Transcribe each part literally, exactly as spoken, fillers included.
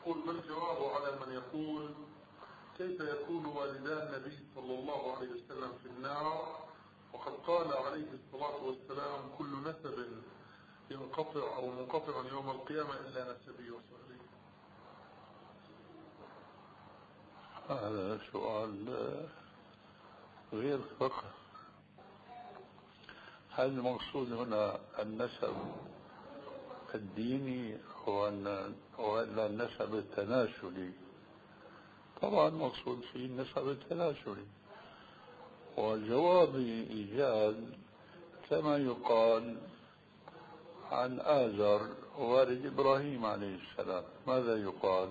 يقول ما الجواب على من يقول كيف يكون والدا النبي صلى الله عليه وسلم في النار وقد قال عليه الصلاة والسلام كل نسب ينقطع أو منقطع يوم القيامة إلا نسبي وسهلي؟ هذا سؤال غير فقه. هل المقصود هنا النسب الديني ولا النسب التناسلي؟ طبعا مقصود فيه النسب التناسلي، والجواب إيجاز كما يقال عن آزر والد إبراهيم عليه السلام. ماذا يقال؟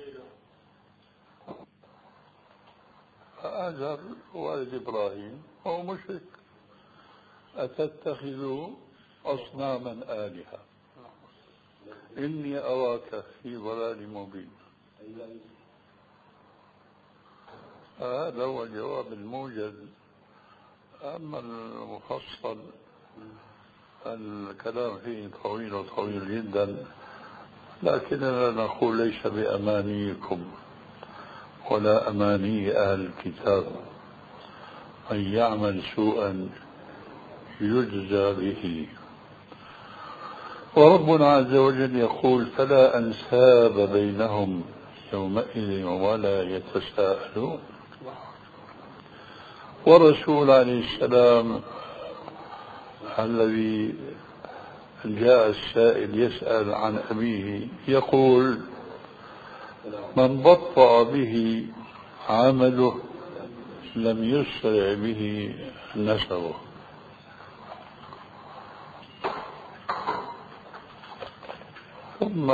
آزر والد إبراهيم هو مشرك، أتتخذ أصناما آلهة إني أراك في ضلال مبين. هذا هو الجواب الموجز. أما المفصل الكلام فيه طويل وطويل جدا، لكننا نقول ليس بأمانيكم ولا أماني أهل الكتاب من يعمل سوءا يجزى به. وربنا عز وجل يقول فلا أنساب بينهم يومئذ ولا يتساءلون. والرسول عليه السلام الذي جاء السائل يسأل عن أبيه يقول من بطأ به عمله لم يسرع به نسبه. ثم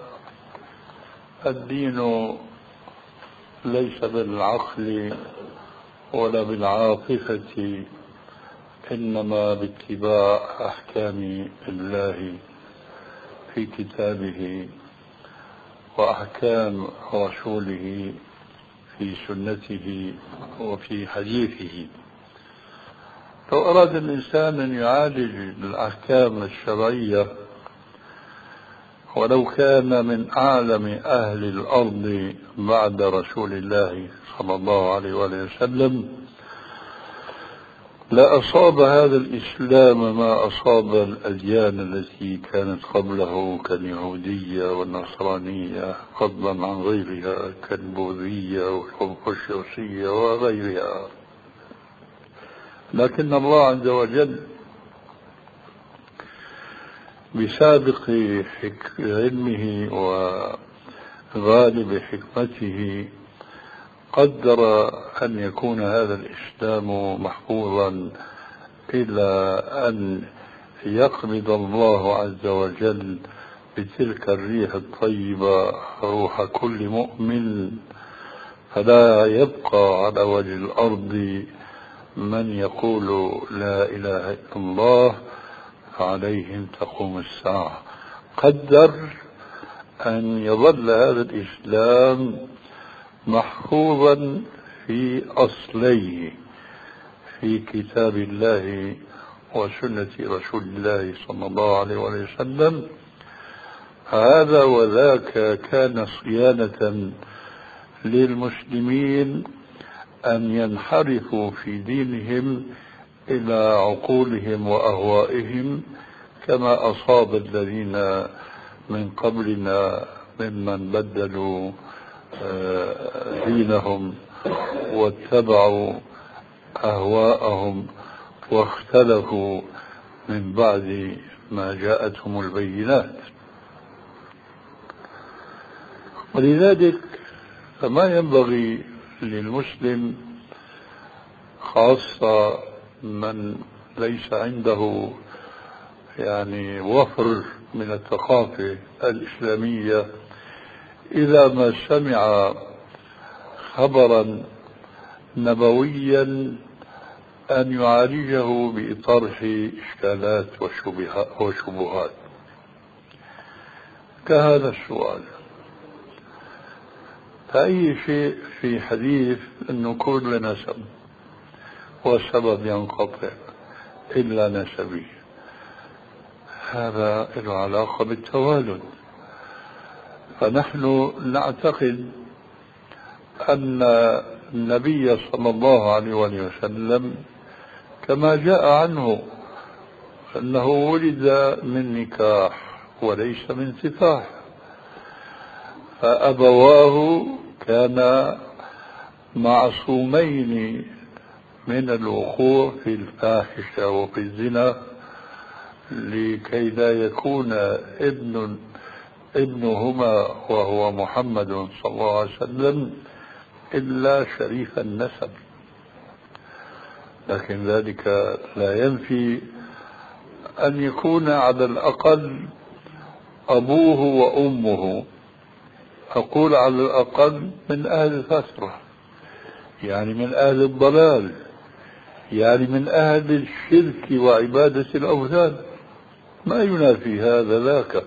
الدين ليس بالعقل ولا بالعاطفة، إنما باتباع أحكام الله في كتابه وأحكام رسوله في سنته وفي حديثه. لو أراد الإنسان أن يعالج الأحكام الشرعية ولو كان من أعلم أهل الأرض بعد رسول الله صلى الله عليه وآله وسلم لأصاب هذا الإسلام ما أصاب الأديان التي كانت قبله كاليهودية والنصرانية، فضلا عن غيرها كالبوذية والكونفوشيوسية وغيرها. لكن الله عز وجل بسابق علمه وغالب حكمته قدر أن يكون هذا الإسلام محفوظا إلى أن يقبض الله عز وجل بتلك الريح الطيبة روح كل مؤمن، فلا يبقى على وجه الأرض من يقول لا إله إلا الله فعليهم تقوم الساعة. قدر أن يظل هذا الإسلام محفوظا في أصليه في كتاب الله وسنة رسول الله صلى الله عليه وسلم. هذا وذاك كان صيانة للمسلمين أن ينحرفوا في دينهم إلى عقولهم وأهوائهم كما أصاب الذين من قبلنا ممن بدلوا دينهم واتبعوا أهواءهم واختلفوا من بعد ما جاءتهم البينات. ولذلك فما ينبغي للمسلم خاصة من ليس عنده يعني وفر من الثقافة الإسلامية إذا ما سمع خبرا نبويا أن يعالجه بطرح إشكالات وشبهات كهذا السؤال. فأي شيء في حديث أنه كل نسب والسبب ينقطع إلا نسبي، هذا له علاقة بالتوالد. فنحن نعتقد أن النبي صلى الله عليه وسلم كما جاء عنه أنه ولد من نكاح وليس من سفاح، فأبواه كانا معصومين من الوقوع في الفاحشة وفي الزنا، لكي لا يكون ابن ابنهما وهو محمد صلى الله عليه وسلم إلا شريف النسب. لكن ذلك لا ينفي أن يكون على الأقل أبوه وأمه، أقول على الأقل من أهل الفترة، يعني من أهل الضلال، يعني من أهل الشرك وعبادة الأوثان، ما ينافي هذا ذاك.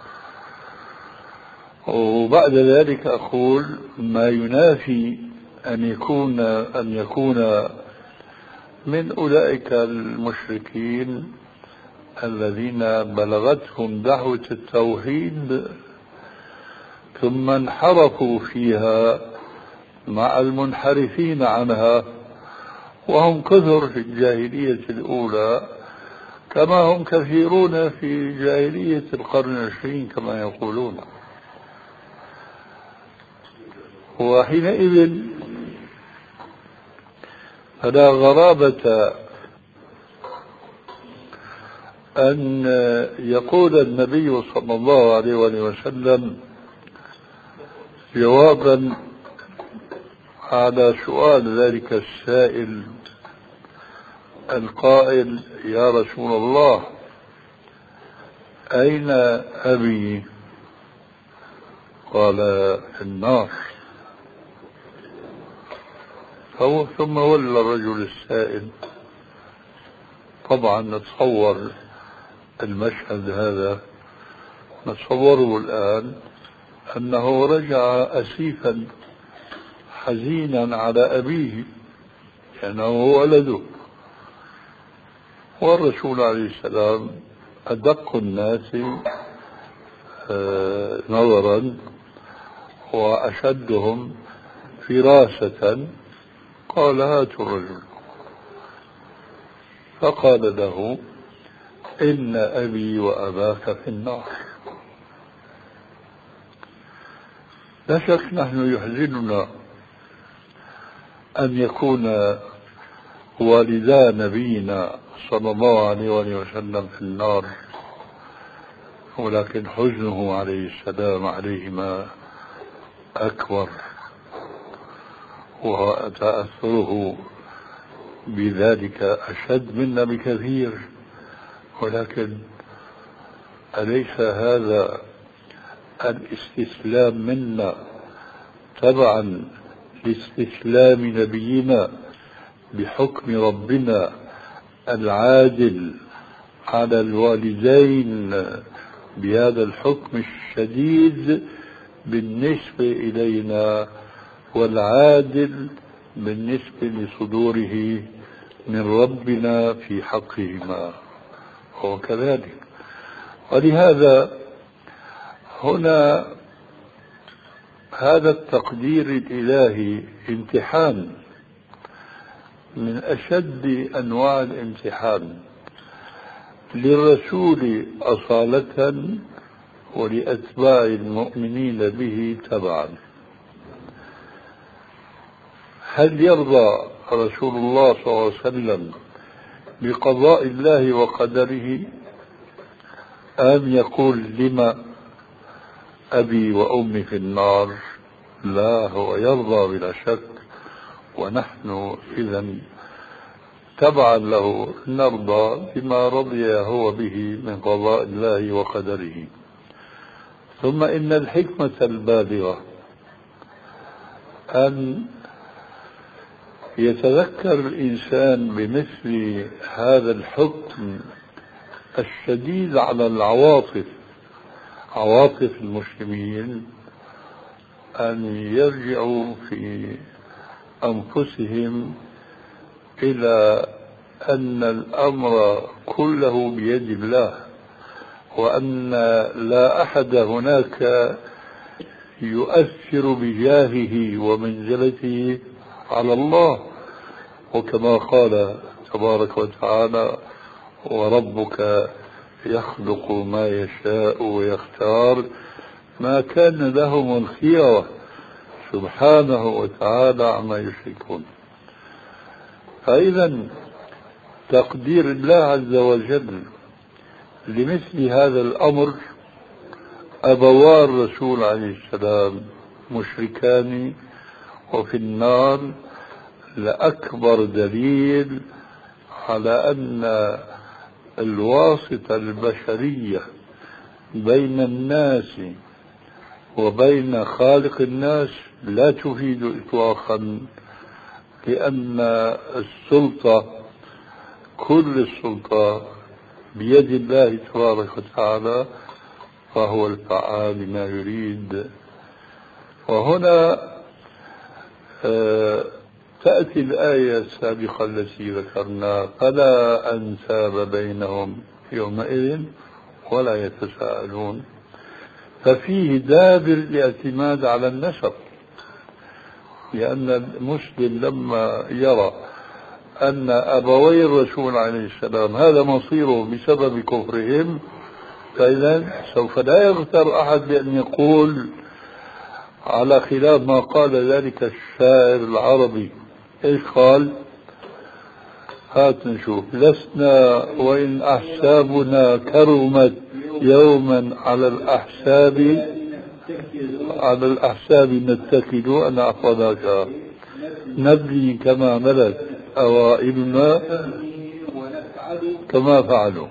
وبعد ذلك أقول ما ينافي أن يكون أن يكون من أولئك المشركين الذين بلغتهم دعوة التوحيد ثم انحرفوا فيها مع المنحرفين عنها، وهم كثر في الجاهلية الأولى كما هم كثيرون في جاهلية القرن العشرين كما يقولون. وحينئذ فلا غرابة أن يقول النبي صلى الله عليه وسلم جوابا على سؤال ذلك السائل القائل: يا رسول الله أين أبي؟ قال: في النار. ثم ولى الرجل السائل. طبعا نتصور المشهد هذا، نتصوره الآن أنه رجع أسيفا حزينا على أبيه لأنه هو ولده، والرسول عليه السلام أدق الناس نظرا وأشدهم فراسة قال: هاتوا الرجل. فقال له: إن أبي وأباك في النار. لا شك نحن يحزننا أن يكون والدا نبينا صلى الله عليه وسلم في النار، ولكن حزنه عليه السلام عليهما أكبر، وتأثره بذلك أشد منا بكثير. ولكن أليس هذا الاستسلام منا تبعا لاستسلام نبينا بحكم ربنا العادل على الوالدين بهذا الحكم الشديد بالنسبة إلينا والعادل بالنسبة لصدوره من ربنا في حقهما؟ هو كذلك. ولهذا هنا هذا التقدير الإلهي امتحان من أشد أنواع الامتحان للرسول أصالة ولأتباع المؤمنين به تبعا. هل يرضى رسول الله صلى الله عليه وسلم بقضاء الله وقدره، أم يقول: لما أبي وأمي في النار؟ لا، هو يرضى بلا شك، ونحن إذا تبعا له نرضى بما رضي هو به من قضاء الله وقدره. ثم إن الحكمة البالغة أن يتذكر الإنسان بمثل هذا الحكم الشديد على العواطف، عواطف المسلمين، أن يرجعوا في أنفسهم إلى أن الأمر كله بيد الله، وأن لا أحد هناك يؤثر بجاهه ومنزلته على الله. وكما قال تبارك وتعالى: وربك يخلق ما يشاء ويختار، ما كان لهم الخيرة سبحانه وتعالى عما يشركون. فإذا تقدير الله عز وجل لمثل هذا الأمر، أبوار الرسول عليه السلام مشركان وفي النار، لأكبر دليل على أن الواسطة البشرية بين الناس وبين خالق الناس لا تفيد إطلاقا، لأن السلطة كل السلطة بيد الله تبارك وتعالى، فهو الفعال لما يريد. وهنا آه تأتي الآية السابقة التي ذكرنا: فلا أنساب بينهم يومئذ ولا يتساءلون. ففيه دابر الاعتماد على النسب، لأن المسلم لما يرى أن أبوي الرسول عليه السلام هذا مصيره بسبب كفرهم، فإذا سوف لا يغتر أحد بأن يقول على خلاف ما قال ذلك الشاعر العربي. إيش قال؟ هات نشوف: لسنا وإن أحسابنا كرمت يوما على الأحساب على الأحساب نتكل أن أحفظك، نبني كما ملت أوائلنا كما فعلوا.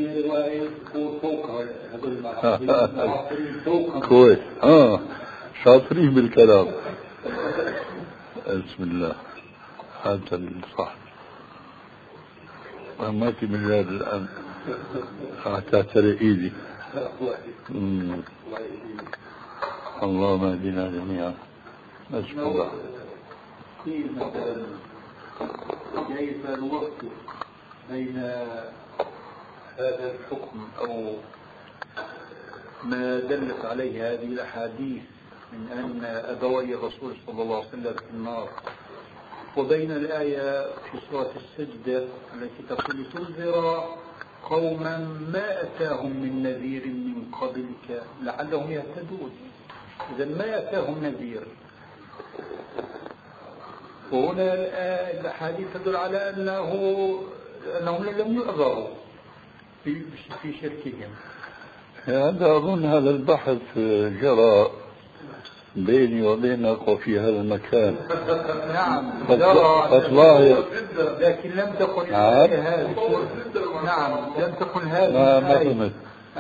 كويس، اه شاطرين بالكلام. بسم الله. هذا الصح. ما في مجال الآن حتى ترى إيدي. اللهم اهدنا جميعا. بسم الله. كيف الوقت بين هذا الحكم أو ما دلت عليه هذه الأحاديث من أن أبوي الرسول صلى الله عليه وسلم في النار، وبين الآية في سورة السجدة التي تقول: تنذر قوما ما أتاهم من نذير من قبلك لعلهم يهتدون. إذا ما أتاهم نذير، وهنا الأحاديث تدل على أنه أنهم لم يؤذروا في في شركهم. هذا أظن هذا البحث جرى بيني وبينك وفي هذا المكان. نعم جرى، لكن لم تكن الآية هذه. نعم لم تكن هذه ما ما فهمت.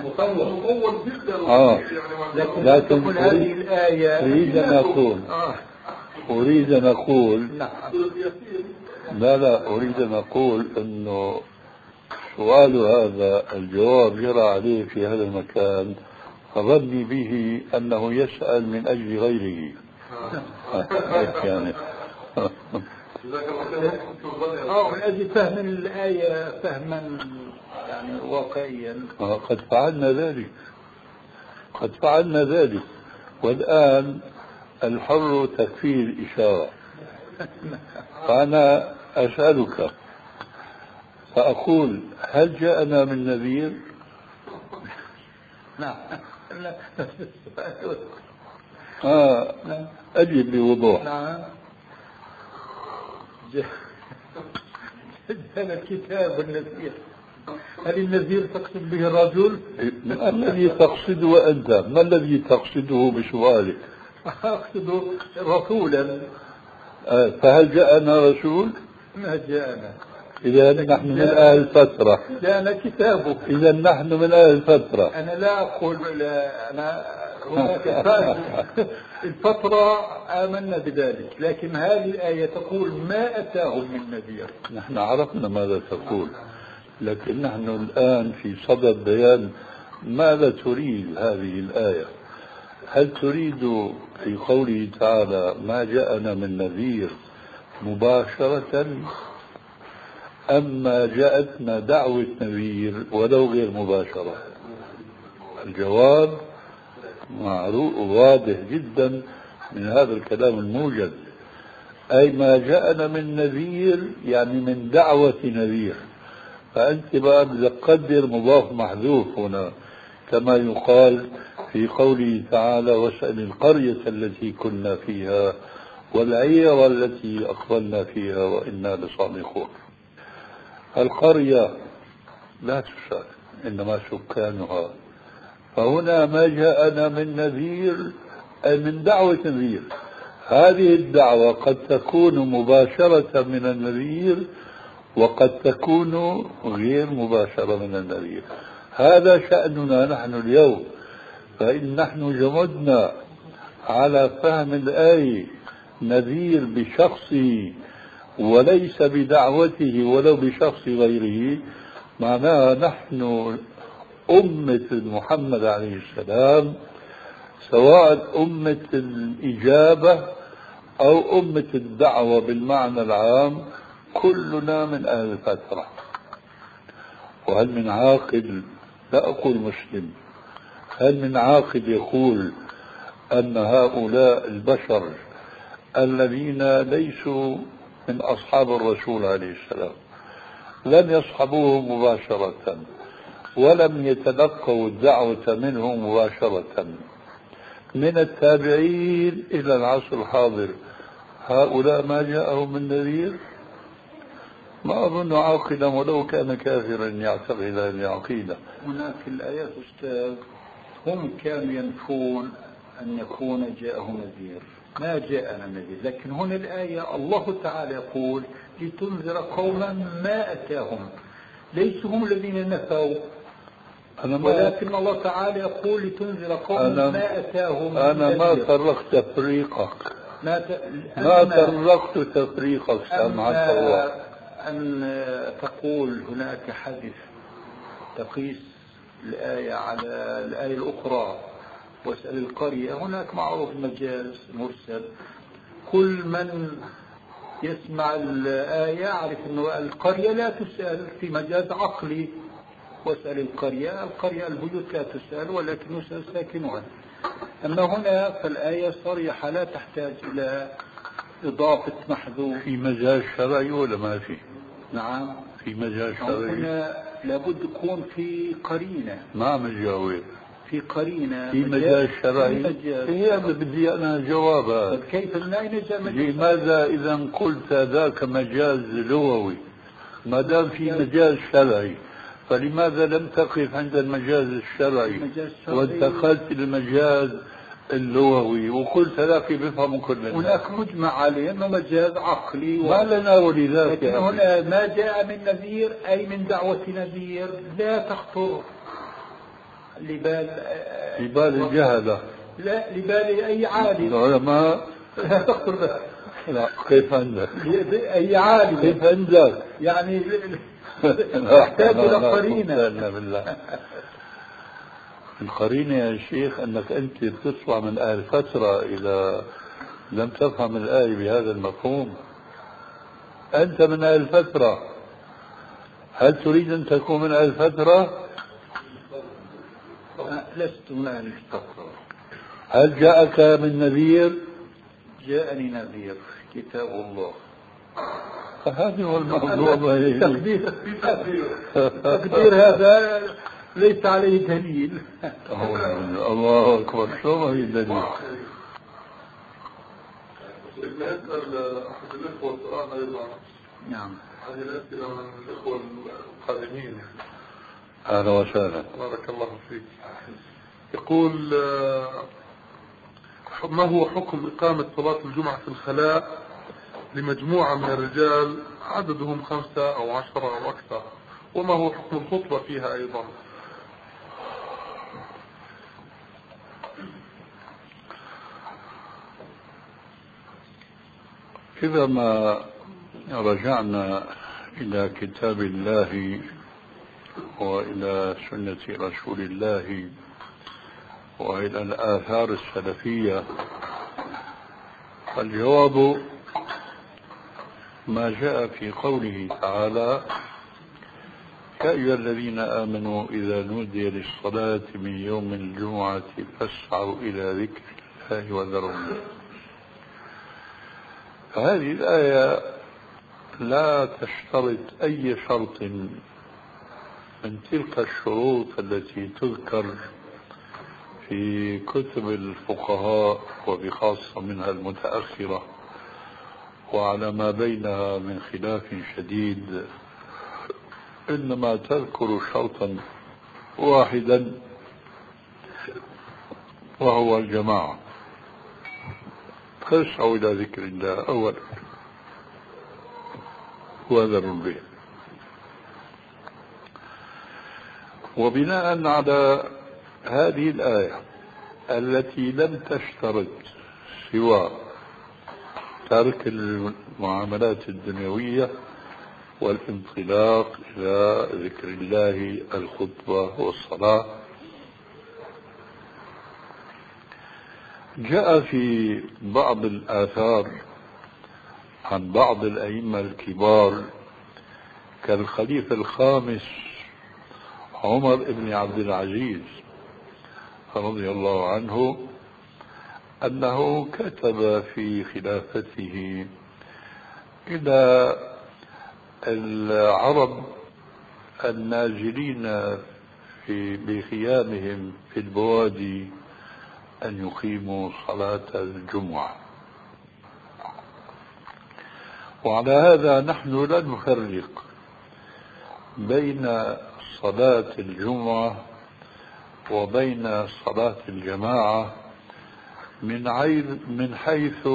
آه. لكن لم تكن هذه الآية. أريد أن أقول أريد أن أقول لا لا أريد أن أقول أنه سؤال هذا الجواب جرى عليه في هذا المكان، فظني به أنه يسأل من أجل غيره. يعني أو من أجل فهم الآية فهما يعني واقعيا. قد فعلنا ذلك قد فعلنا ذلك والآن الحر تكفيه الإشارة. فأنا أسألك فأقول: هل جاءنا من نذير؟ نعم. آه أجب بوضوح. نعم. جاءنا الكتاب النذير. هل النذير تقصد به الرجل؟ ما الذي تقصده أنت؟ ما الذي تقصده بسؤالك؟ أقصد رسولا. آه فهل جاءنا رسول؟ ما جاءنا. إذا نحن من أهل الفترة. جاءنا كتابه. إذا نحن من أهل الفترة. أنا لا أقول لا، أنا هناك الفترة آمنا بذلك، لكن هذه الآية تقول ما أتاهم من نذير. نحن عرفنا ماذا تقول، لكن نحن الآن في صدد بيان ماذا تريد هذه الآية. هل تريد في قوله تعالى ما جاءنا من نذير مباشرة، أما جاءتنا دعوة نذير ولو غير مباشرة؟ الجواب: معروف واضح جدا من هذا الكلام الموجز. أي ما جاءنا من نذير يعني من دعوة نذير. فأنت بقى بدك تقدر مضاف محذوف هنا، كما يقال في قوله تعالى: واسأل القرية التي كنا فيها والعير التي أقبلنا فيها وإنا لصادقون. القرية لا تسأل إنما سكانها. فهنا ما جاءنا من نذير أي من دعوة نذير. هذه الدعوة قد تكون مباشرة من النذير وقد تكون غير مباشرة من النذير. هذا شأننا نحن اليوم. فإن نحن جمدنا على فهم الآية نذير بشخصه وليس بدعوته ولو بشخص غيره، معناها نحن أمة محمد عليه السلام، سواء أمة الإجابة أو أمة الدعوة بالمعنى العام، كلنا من أهل الفترة. وهل من عاقل، لا أقول مسلم، هل من عاقل يقول أن هؤلاء البشر الذين ليسوا من أصحاب الرسول عليه السلام لم يصحبوه مباشرة ولم يتلقوا الدعوة منه مباشرة من التابعين إلى العصر الحاضر، هؤلاء ما جاءهم من نذير؟ ما أظن عاقلا ولو كان كافرا يعتقد هذه العقيدة. هناك الآيات أستاذ هم كانوا ينفون أن يكون جاءهم نذير، ما جاءنا نذير. لكن هنا الآية الله تعالى يقول: لتنذر قوما ما أتاهم. ليسوا هم الذين نفوا، ولكن الله تعالى يقول: لتنذر قوما ما أتاهم. أنا ما فرقت تفريقك، ما, ت... ما فرقت تفريقك سامحك الله. أن تقول هناك حدث تقيس الآية على الآية الأخرى، واسأل القرية، هناك معروف مجاز مرسل. كل من يسمع الآية يعرف أن القرية لا تسأل، في مجاز عقلي. واسأل القرية، القرية البيوت لا تسأل ولكن يسأل ساكنها. أما هنا فالآية صريحة لا تحتاج إلى إضافة محذوف. في مجاز شرعي ولا ما في؟ نعم في مجاز شرعي. هنا لابد يكون في قرينة. ما مجاوب في قرينة في مجاز شرعي. هي بدي أنا جوابها. كيف من أين جاء مجاز؟ لماذا إذا قلت ذاك مجاز لغوي ما دام في مجاز شرعي، فلماذا لم تقف عند المجاز الشرعي وانتقلت للمجاز اللغوي وقلت ذاك بيفهم كل الناس؟ هناك مجمع عليه انه مجاز عقلي و... ما لنا ولذلك. لكن هنا ما جاء من نذير اي من دعوة نذير لا تخطر لبال لبال الجهلة، لا لبال اي عالم العلماء لا تخطر بها. لا كيف عندك؟ اي عالم كيف عندك؟ يعني تحتاج الى قرينة. بالله القرينة يا شيخ أنك أنت بتطلع من أهل فترة إذا لم تفهم الآية بهذا المفهوم. أنت من أهل فترة، هل تريد أن تكون من أهل فترة؟ لست من أهل فترة. هل جاءك من نذير؟ جاءني نذير كتاب الله. هذا هو الموضوع. تقدير تقدير هذا ليس عليه دليل. الله أكبر، شو ما هي دليل؟ يسأل أحد الإخوة سؤال أيضا. نعم. هذه الأسئلة من الإخوة القادمين. أهلا وسهلا. بارك الله فيك. يقول: ما هو حكم إقامة صلاة الجمعة في الخلاء لمجموعة من الرجال عددهم خمسة أو عشرة أو أكثر؟ وما هو حكم الخطبة فيها أيضا؟ إذا ما رجعنا إلى كتاب الله وإلى سنة رسول الله وإلى الآثار السلفية، فالجواب ما جاء في قوله تعالى: يا أيها الذين آمنوا إذا نودي للصلاة من يوم الجمعة فاسعوا إلى ذكر الله وذروا البيع. فهذه الآية لا تشترط أي شرط من تلك الشروط التي تذكر في كتب الفقهاء وبخاصة منها المتأخرة، وعلى ما بينها من خلاف شديد، إنما تذكر شرطا واحدا وهو الجماعة. فاسعوا إلى ذكر الله أولا وذروا البيع. وبناء على هذه الآية التي لم تشترط سوى ترك المعاملات الدنيوية والانطلاق إلى ذكر الله، الخطبة والصلاة، جاء في بعض الآثار عن بعض الأئمة الكبار كالخليفة الخامس عمر بن عبد العزيز رضي الله عنه أنه كتب في خلافته إلى العرب النازلين في بخيامهم في البوادي أن يقيموا صلاة الجمعة. وعلى هذا نحن لا نفرق بين صلاة الجمعة وبين صلاة الجماعة من حيث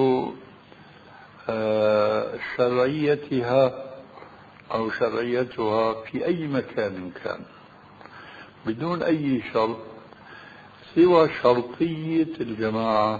شرعيتها أو شرعيتها في أي مكان كان، بدون أي شرط سوى شرطية الجماعة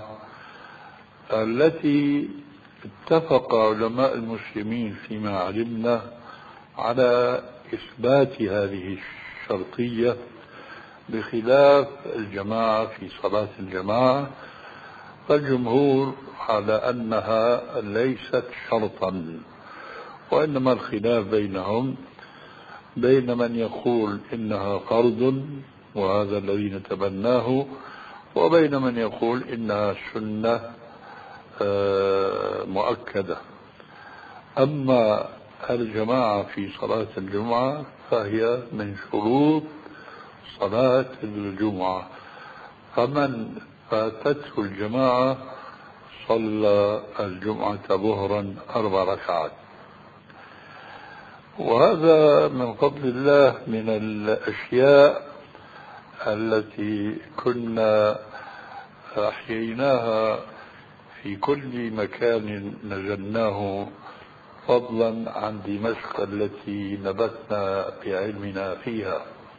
التي اتفق علماء المسلمين فيما علمنا على إثبات هذه الشرطية، بخلاف الجماعة في صلاة الجماعة، فالجمهور على أنها ليست شرطا، وإنما الخلاف بينهم بين من يقول إنها فرض وهذا الذي نتبناه، وبين من يقول إنها سنة مؤكدة. أما الجماعة في صلاة الجمعة فهي من شروط صلاة الجمعة، فمن فاتته الجماعة صلى الجمعة ظهرا أربع ركعات. وهذا من فضل الله من الأشياء التي كنا أحييناها في كل مكان نزلناه، فضلا عن دمشق التي نبتنا بعلمنا فيها.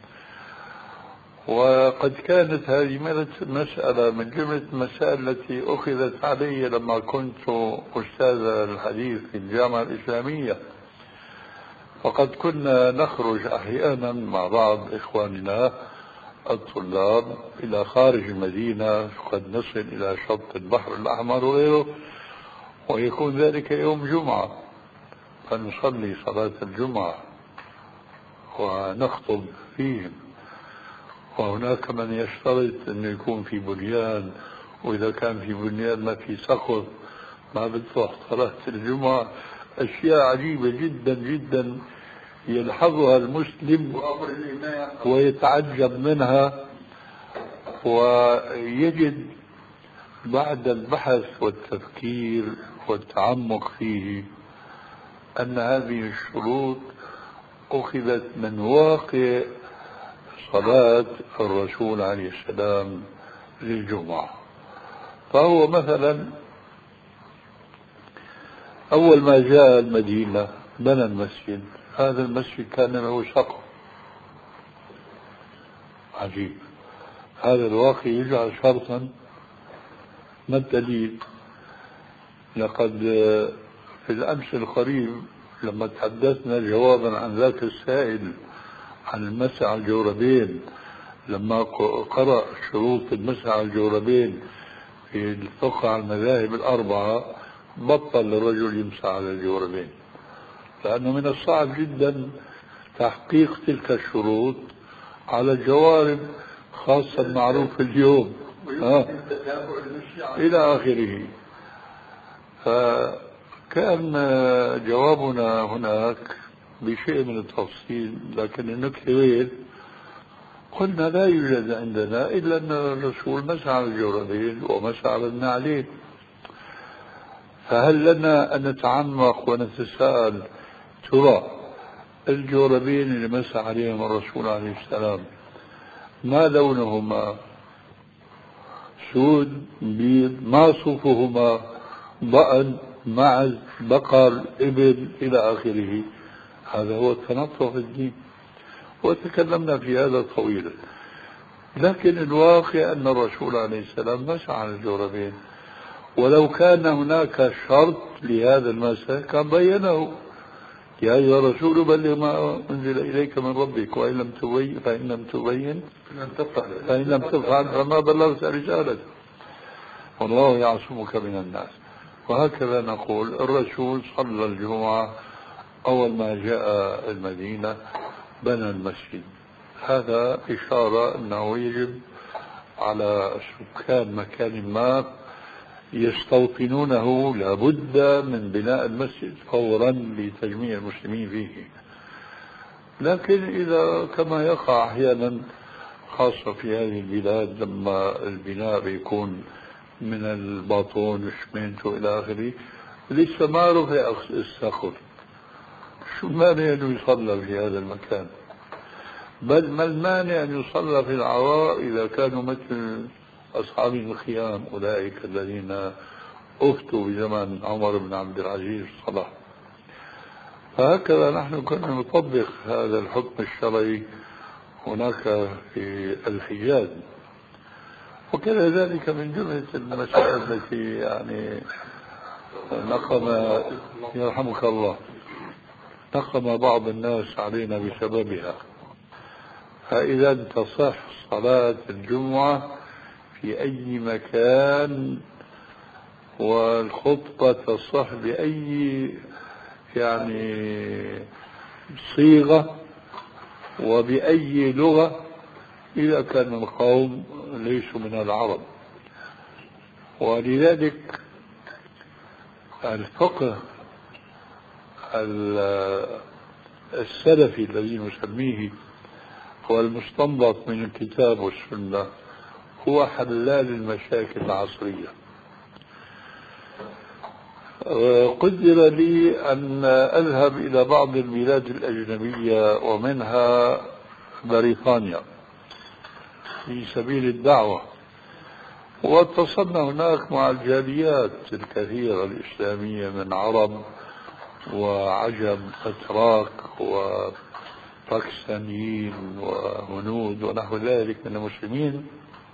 وقد كانت هذه مسألة من جملة المسائل التي أخذت علي لما كنت أستاذ الحديث في الجامعة الإسلامية، وقد كنا نخرج أحيانا مع بعض إخواننا الطلاب إلى خارج المدينة، قد نصل إلى شط البحر الأحمر وغيره، ويكون ذلك يوم جمعة، فنصلي صلاة الجمعة ونخطب فيهم. وهناك من يشترط أن يكون في بنيان، وإذا كان في بنيان ما في سقف ما بتروح صلاة الجمعة. أشياء عجيبة جدا جدا يلحظها المسلم ويتعجب منها، ويجد بعد البحث والتفكير والتعمق فيه أن هذه الشروط أخذت من واقع صلاة الرسول عليه السلام للجمعة. فهو مثلا أول ما جاء المدينة بنى المسجد، هذا المسجد كان له سقف عجيب. هذا الواقع يجعل شرطا. ما الدليل؟ لقد في الأمس القريب لما تحدثنا جوابا عن ذاك السائل عن المسح على الجوربين، لما قرأ شروط المسح على الجوربين في الفقه على المذاهب الأربعة بطل الرجل يمسح على الجوربين، لأنه من الصعب جدا تحقيق تلك الشروط على الجوانب خاصة المعروف اليوم ها إلى آخره. فكان جوابنا هناك بشيء من التفصيل، لكن النكتة وين؟ قلنا لا يوجد عندنا إلا أن الرسول مسح على الجوربين ومسح على النعلين. فهل لنا أن نتعمق ونتساءل ترى الجوربين اللي مسح عليهم الرسول عليه السلام ما لونهما؟ سود، بيض، ما صوفهما؟ ضأن، معز، بقر، إبل إلى آخره. هذا هو التنطع في الدين، وتكلمنا في هذا طويلا. لكن الواقع أن الرسول عليه السلام مسح على الجوربين، ولو كان هناك شرط لهذا المسح كان بينه: يا أيها الرسول بلغ ما أنزل إليك من ربك وإن لم تبين فإن لم تبين فإن لم تفعل فما بلغت رسالته والله يعصمك من الناس. وهكذا نقول الرسول صلى الجمعة أول ما جاء المدينة بنى المسجد. هذا إشارة أنه يجب على سكان مكان ما يستوطنونه لابد من بناء المسجد فورا لتجميع المسلمين فيه. لكن إذا كما يقع أحيانا خاصة في هذه البلاد لما البناء بيكون من الباطون وشمينته إلى آخره لسه ما رفع السقف، شو المانع أن يصلى في هذا المكان؟ بل ما المانع أن يصلى في العراء إذا كانوا مثل أصحاب الخيام أولئك الذين أفتوا بزمن عمر بن عبد العزيز الصلاح. فهكذا نحن كنا نطبق هذا الحكم الشرعي هناك في الحجاز. وكان ذلك من جملة المسائل التي يعني نقم يرحمك الله نقم بعض الناس علينا بسببها. فإذا تصح صلاة الجمعة في أي مكان والخطبة تصح بأي يعني صيغة وبأي لغة إذا كان القوم ليسوا من العرب. ولذلك الفقه السلفي الذي نسميه هو المستنبط من الكتاب والسنة هو حلال المشاكل العصرية. قدر لي أن أذهب إلى بعض البلاد الأجنبية ومنها بريطانيا في سبيل الدعوة، واتصلنا هناك مع الجاليات الكثيرة الإسلامية من عرب وعجم أتراك وباكستانيين وهنود ونحو ذلك من المسلمين.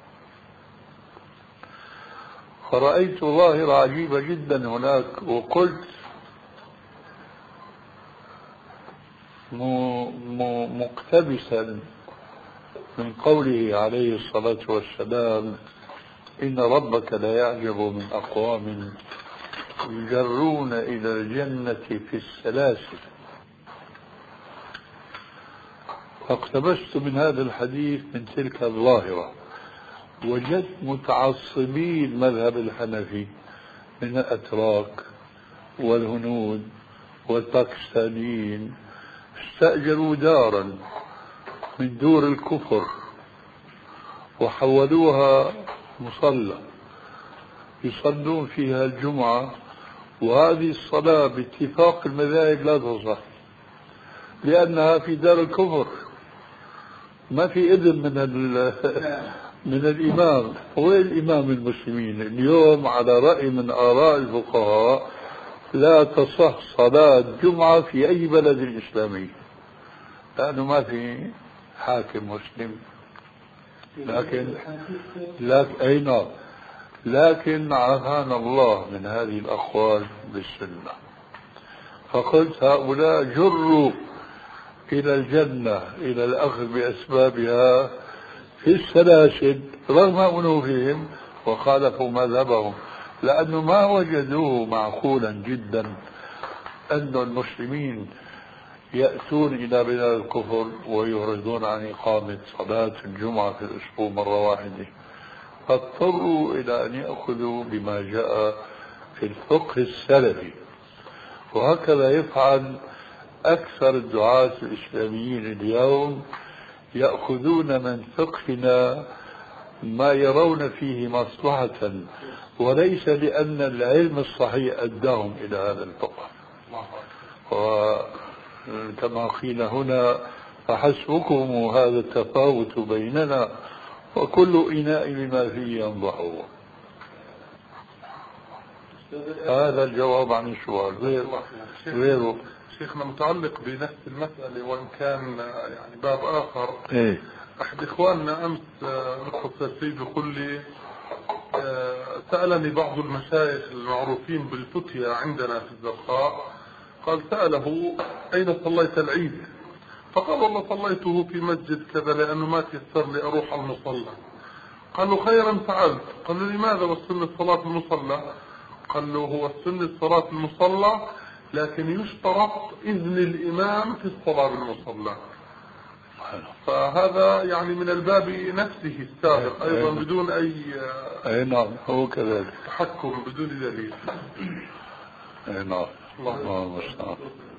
فرأيت ظاهرة عجيبة جدا هناك، وقلت مقتبسا من قوله عليه الصلاة والسلام: إن ربك لا يعجب من أقوام يجرون إلى الجنة في السلاسل. فاقتبست من هذا الحديث من تلك الظاهرة، وجدت متعصبي المذهب الحنفي من الأتراك والهنود والباكستانيين استأجروا دارا من دور الكفر وحولوها مصلى يصلون فيها الجمعة، وهذه الصلاة باتفاق المذاهب لا تصح لأنها في دار الكفر، ما في إذن من من الإمام. هو الإمام المسلمين اليوم على رأي من آراء الفقهاء لا تصح صلاة جمعة في أي بلد إسلامي لأنه ما في حاكم مسلم. لكن لكن أي نعم لكن عافانا الله من هذه الأقوال بالسنة. فقلت هؤلاء جروا إلى الجنة إلى الأخذ بأسبابها في السلاسل رغم أنوفهم وخالفوا مذهبهم، لأنه ما وجدوه معقولا جدا أن المسلمين يأتون إلى بلاد الكفر ويعرضون عن إقامة صلاة الجمعة في الأسبوع مرة واحدة، فاضطروا إلى أن يأخذوا بما جاء في الفقه السلفي. وهكذا يفعل أكثر الدعاة الإسلاميين اليوم، يأخذون من فقهنا ما يرون فيه مصلحة، وليس لأن العلم الصحيح أداهم إلى هذا الفقه. وكما قيل هنا: فحسبكم هذا التفاوت بيننا وكل إناء بما فيه ينضح. هذا الجواب عن السؤال. غير غيره شيخنا متعلق بنفس المسألة وإن كان يعني باب آخر. إيه؟ أحد إخواننا أمس نقطة ترتيب يقول لي سألني بعض المشايخ المعروفين بالفتية عندنا في الزرقاء، قال سأله: أين صليت العيد؟ فقال: والله صليته في مسجد كذا لأنه ما تيسر لي أروح على المصلى. قال له: خيرا فعلت. قال له: لماذا والسنة صلاة المصلى؟ قال له: هو السنة صلاة المصلى، لكن يشترط إذن الإمام في الصلاة بالمصلى. فهذا يعني من الباب نفسه السابق أيضا بدون أي أي نعم هو كذلك تحكم بدون دليل. أي نعم. الله المستعان.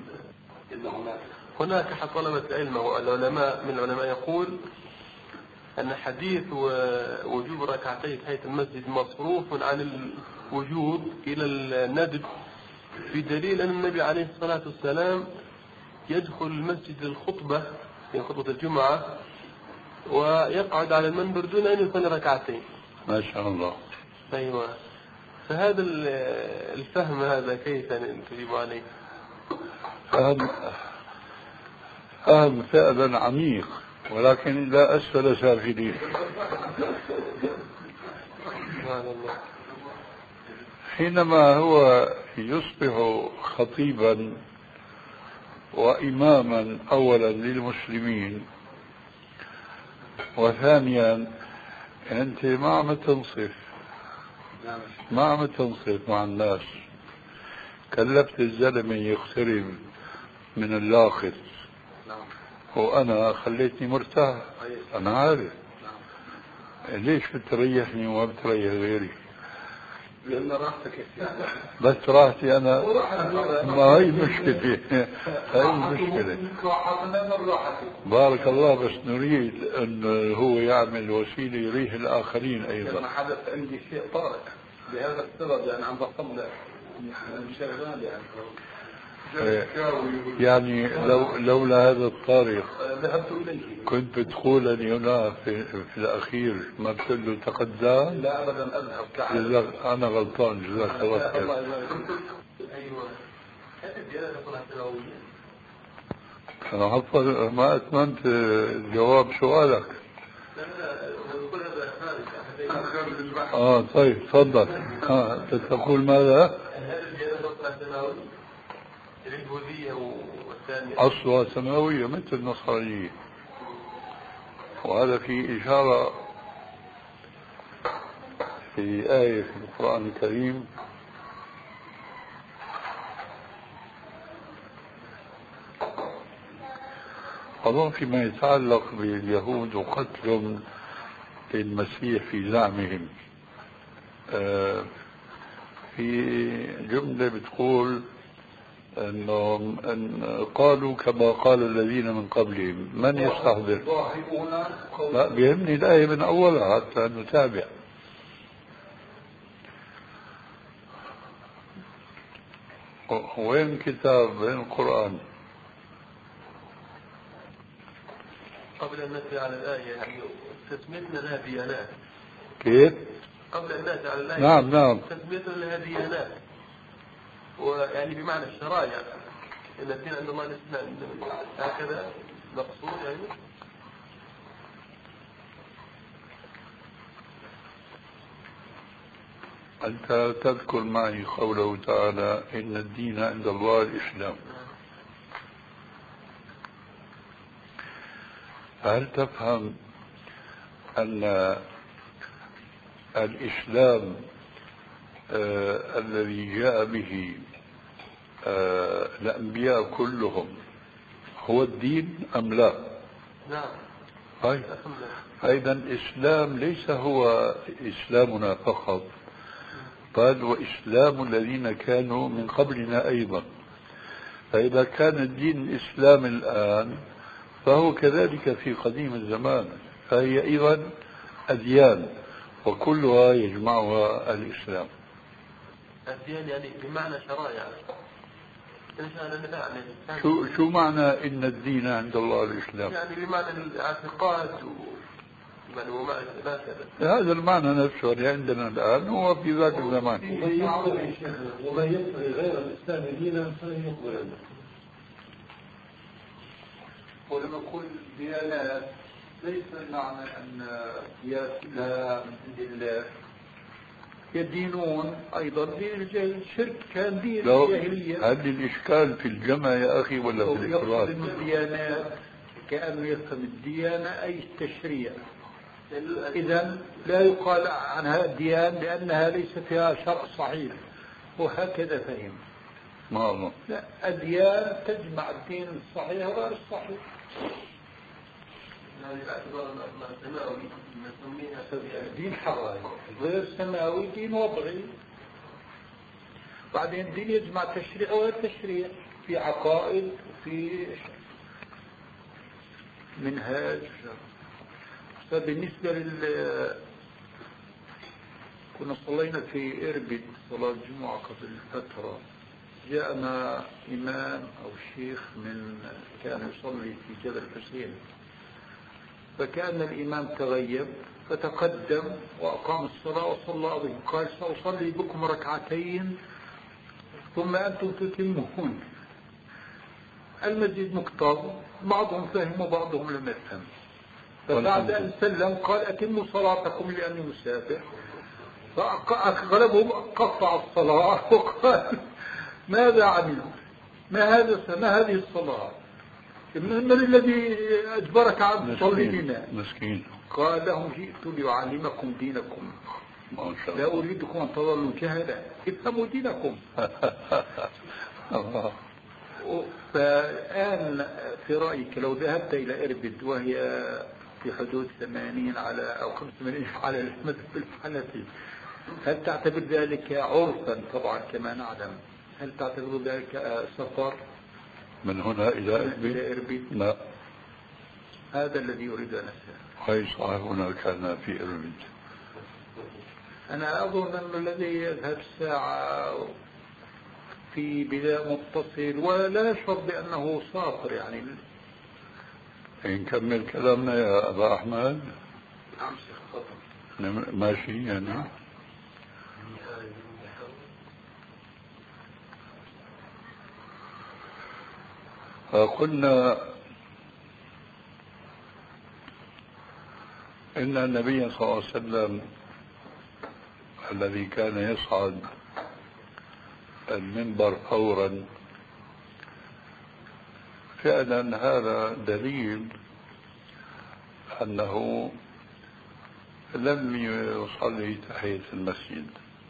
هناك أحد طلبة العلم والعلماء من العلماء يقول أن حديث وجوب ركعتي تحية المسجد مصروف عن الوجوب إلى الندب، في دليل أن النبي عليه الصلاة والسلام يدخل المسجد للخطبة في خطبة الجمعة ويقعد على المنبر دون أن يصلي ركعتين. ما شاء الله. أيوة. فهذا الفهم هذا كيف تجيب عليه؟ فهم فهم فعلا عميق، ولكن لا أسفل سافلين. حينما هو يصبح خطيبا وإماما أولا للمسلمين، وثانيا أنت ما عم تنصف ما عم تنصف مع الناس. كلفت الزلمة يقترب من اللاخت وأنا خليتني مرتاح. أنا عارف ليش بتريحني وما بتريح غيري؟ لأن راحتك بس راحتي أنا ما هي مشكلة. هي مشكلة. بارك الله، بس نريد أن هو يعمل وسيلة يريح الآخرين أيضا. أنا حدث عندي شيء طارئ بهذا السبب، يعني عم بطلع شغال يعني يعني لو لولا هذا الطارق ذهبت إليه. كنت بتقولني هنا في, في الأخير ما بتقول له تقدم؟ لا أبدا أذهب تعال. جزاك أنا غلطان، جزاك الله خير. أيوة. أنا حفظ ما أتممت جواب سؤالك. آه طيب تفضل. آه تقول ماذا؟ أصلها سماوية مثل النصرانية، وهذا في إشارة في آية في القرآن الكريم أظن فيما يتعلق باليهود وقتل للمسيح في زعمهم. آه في جملة بتقول أنهم أن قالوا كما قال الذين من قبلهم من يستحضر. لا بيهمني الآية من أولها حتى نتابع. وين كتاب وين القرآن؟ قبل أن نأتي على الآية يعني تسميتنا لها ديانات. كيف؟ قبل أن نأتي على الآية نعم نعم تسميتنا لها ديانات، ويعني بمعنى الشرائع إن الدين عند الله الإسلام، هكذا مقصود يعني. أنت تذكر معي قوله تعالى إن الدين عند الله الإسلام. هل تفهم أن الإسلام آه الذي جاء به آه الأنبياء كلهم هو الدين أم لا؟ نعم. طيب، فإذا الإسلام ليس هو إسلامنا فقط، بل وإسلام الذين كانوا من قبلنا أيضا. فإذا كان الدين الإسلام الآن فهو كذلك في قديم الزمان، فهي أيضا أديان وكلها يجمعها الإسلام. أديان يعني بمعنى شرائع. شو شو معنى إن الدين عند الله الإسلام؟ يعني بمعنى الاعتقاد من وما هذا المعنى نفسه اللي عندنا الآن هو في ذاك الزمان. ومن يبتغي غير الإسلام دينا فلن يقبل منه. ولما نقول ديانات ليس المعنى أن كلها من عند الله، يدينون أيضا دين الشرك كان دين الجاهلية. هل الإشكال في الجمع يا أخي ولا في الإفراد؟ يفهم الديانات كأنه يفهم الديانة أي التشريع، إذا لا يقال عنها ديان لأنها ليس فيها شرع صحيح، وهكذا فهم. ما الله. لا، أديان تجمع الدين الصحيح وغير الصحيح. دين حضاري غير سماوي، دين وضعي. بعدين الدين يجمع تشريع وغير تشريع، في عقائد وفي منهاج. فبالنسبة لل كنا صلينا في إربد صلاة الجمعة قبل فترة، جاءنا إمام أو شيخ من كان يصلي في جبل حسين، فكأن الإمام تغيب فتقدم وأقام الصلاة وصلى بهم. قال سأصلي بكم ركعتين ثم أنتم تتمون. المسجد مكتظ، بعضهم فهم وبعضهم لم يفهم. فبعد أن سلم قال أتموا صلاتكم لأني مسافر، فأغلبهم قطع الصلاة وقال ماذا عملوا؟ ما هذا ما هذه الصلاة؟ من الذي أجبرك عن تصلي بنا؟ مسكين. قال لهم جئت لأعلمكم دينكم، لا أريدكم أن تظلوا جهلا، افهموا دينكم. فالآن في رأيك لو ذهبت إلى إربد وهي في حدود ثمانين على أو خمسة وثمانين على المذهب الحنفي، هل تعتبر ذلك عرفا؟ طبعا كما نعلم، هل تعتبر ذلك سفر من هنا إلى إربد؟ لا، هذا الذي أريد أن أسأل. أي صحيح هنا كان في إربد. أنا أظن أن الذي يذهب ساعة في بناء متصل ولا يشعر بأنه سافر يعني. نكمل كلامنا يا أبا أحمد. نعم شيخ تفضل. ماشي يعني. قلنا إن النبي صلى الله عليه وسلم الذي كان يصعد المنبر فورا فعلا هذا دليل أنه لم يصلي تحية المسجد،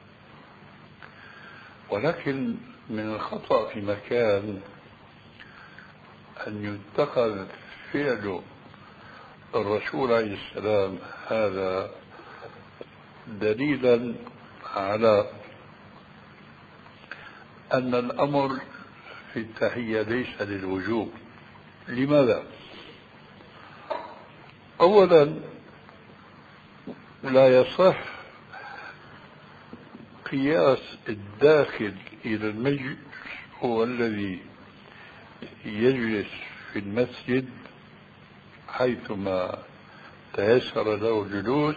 ولكن من الخطأ في مكان أن يتخذ فعل الرسول عليه السلام هذا دليلا على أن الأمر في التحية ليس للوجوب. لماذا؟ أولا لا يصح قياس الداخل إلى المجلس هو الذي يجلس في المسجد حيثما تيسر له الجلوس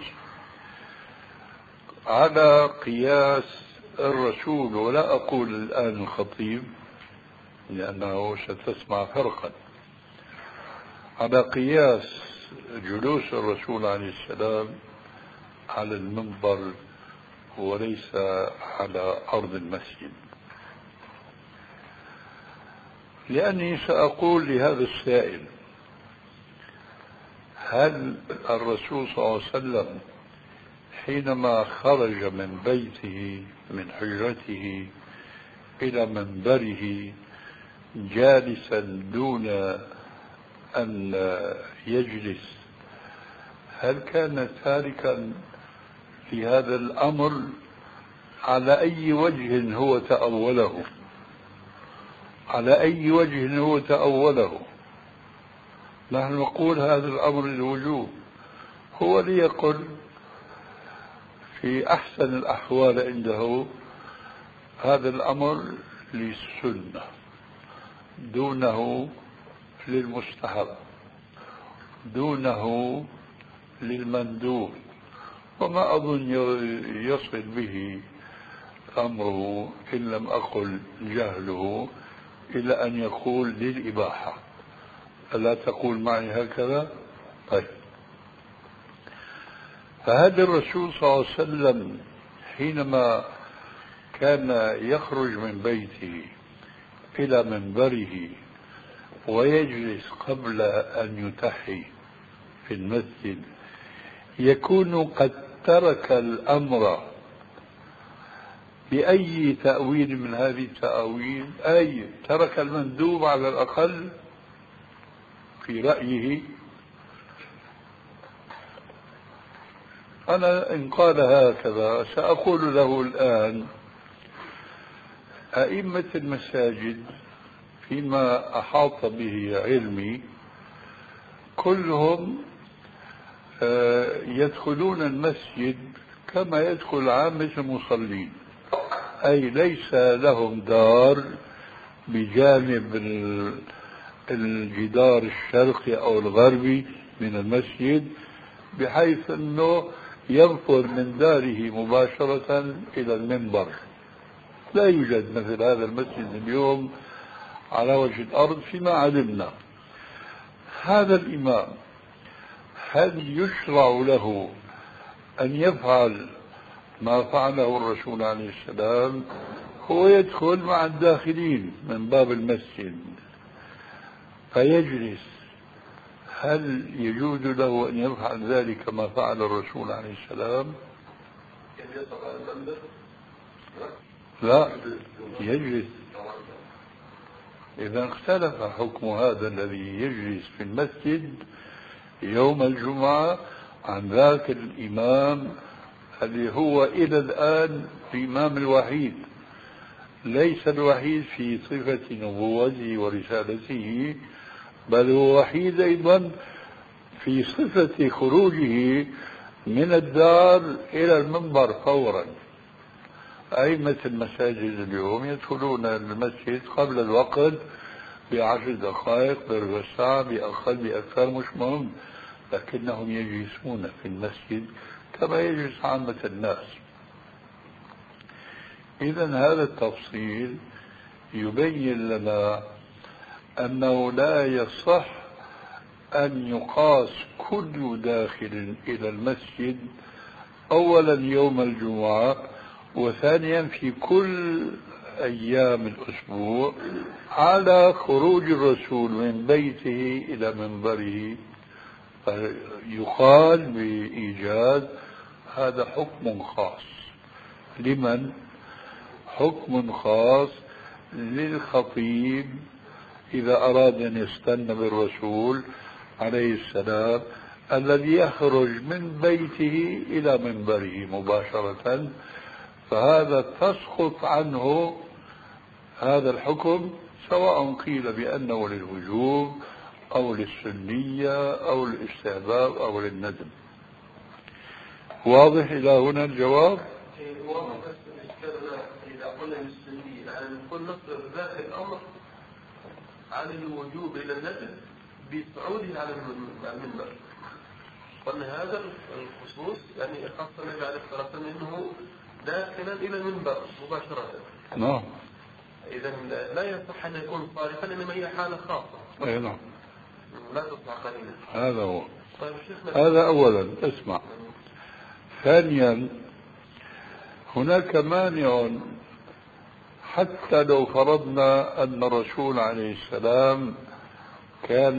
على قياس الرسول، ولا أقول الآن الخطيب لأنه ستسمع فرقا، على قياس جلوس الرسول عليه السلام على المنبر وليس على أرض المسجد. لأني سأقول لهذا السائل: هل الرسول صلى الله عليه وسلم حينما خرج من بيته من حجرته إلى منبره جالسا دون أن يجلس هل كان تاركا في هذا الأمر؟ على أي وجه هو تأوله؟ على أي وجه هو تأوله؟ نحن نقول هذا الأمر للوجوب، هو ليقل في أحسن الأحوال عنده هذا الأمر للسنة دونه للمستحب دونه للمندوب، وما أظن يصل به أمره إن لم أقل جهله إلى أن يقول للإباحة. ألا تقول معي هكذا؟ طيب، فهذا الرسول صلى الله عليه وسلم حينما كان يخرج من بيته إلى منبره ويجلس قبل أن يتحي في المسجد يكون قد ترك الأمر بأي تأويل من هذه التأويل، أي ترك المندوب على الأقل في رأيه. أنا إن قال هكذا سأقول له الآن أئمة المساجد فيما أحاط به علمي كلهم يدخلون المسجد كما يدخل عامة المصلين، أي ليس لهم دار بجانب الجدار الشرقي أو الغربي من المسجد بحيث أنه ينفر من داره مباشرة إلى المنبر. لا يوجد مثل هذا المسجد اليوم على وجه الأرض فيما علمنا. هذا الإمام هل يشرع له أن يفعل ما فعله الرسول عليه السلام؟ هو يدخل مع الداخلين من باب المسجد فيجلس، هل يجوز له أن يفعل ذلك كما فعل الرسول عليه السلام؟ لا، يجلس. إذا اختلف حكم هذا الذي يجلس في المسجد يوم الجمعة عن ذاك الإمام الذي هو إلى الآن الإمام الوحيد، ليس الوحيد في صفة نبوته ورسالته، بل هو وحيد أيضا في صفة خروجه من الدار إلى المنبر فورا. أئمة المساجد اليوم يدخلون المسجد قبل الوقت بعشر دقائق، بربع ساعة، بأقل بأكثر، مش مهم، لكنهم يجلسون في المسجد كما يجلس عامة الناس. إذا هذا التفصيل يبين لنا أنه لا يصح أن يقاس كل داخل إلى المسجد أولا يوم الجمعة، وثانيا في كل أيام الأسبوع على خروج الرسول من بيته إلى منبره. يقال بإيجاز هذا حكم خاص. لمن؟ حكم خاص للخطيب إذا أراد أن يستنى بالرسول عليه السلام الذي يخرج من بيته إلى منبره مباشرة، فهذا تسقط عنه هذا الحكم سواء قيل بأنه للوجوب أو للسنية أو للاستحباب أو للندب. واضح إلى هنا الجواب؟ واضح، بس إذا قلنا للسنية يعني نقول نصر ذات الأمر عن الوجوب إلى الندب بصعوده على المنبر. قلنا هذا الخصوص يعني خاصة النبي عليه الصلاة والسلام أنه داخلا إلى المنبر مباشرة. نعم. إذا لا يصح أن يكون صارفا، إنما هي حالة خاصة. أي نعم. لا تصبح قليلا. هذا هو. طيب هذا أولا. اسمع. ثانيا هناك مانع، حتى لو فرضنا أن الرسول عليه السلام كان